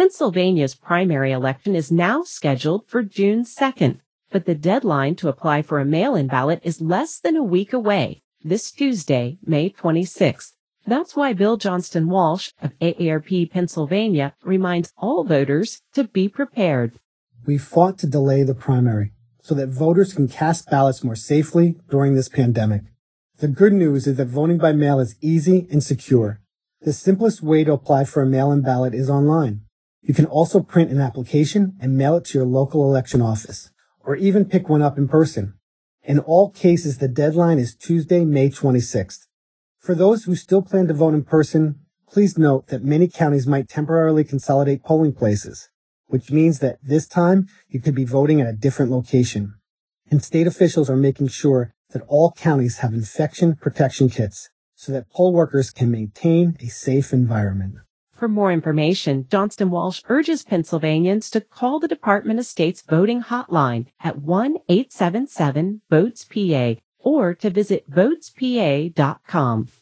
Pennsylvania's primary election is now scheduled for June 2nd, but the deadline to apply for a mail-in ballot is less than a week away, this Tuesday, May 26th. That's why Bill Johnston Walsh of AARP Pennsylvania reminds all voters to be prepared. We fought to delay the primary so that voters can cast ballots more safely during this pandemic. The good news is that voting by mail is easy and secure. The simplest way to apply for a mail-in ballot is online. You can also print an application and mail it to your local election office, or even pick one up in person. In all cases, the deadline is Tuesday, May 26th. For those who still plan to vote in person, please note that many counties might temporarily consolidate polling places, which means that this time you could be voting at a different location. And state officials are making sure that all counties have infection protection kits so that poll workers can maintain a safe environment. For more information, Johnston Walsh urges Pennsylvanians to call the Department of State's voting hotline at 1-877-VOTES-PA or to visit votespa.com.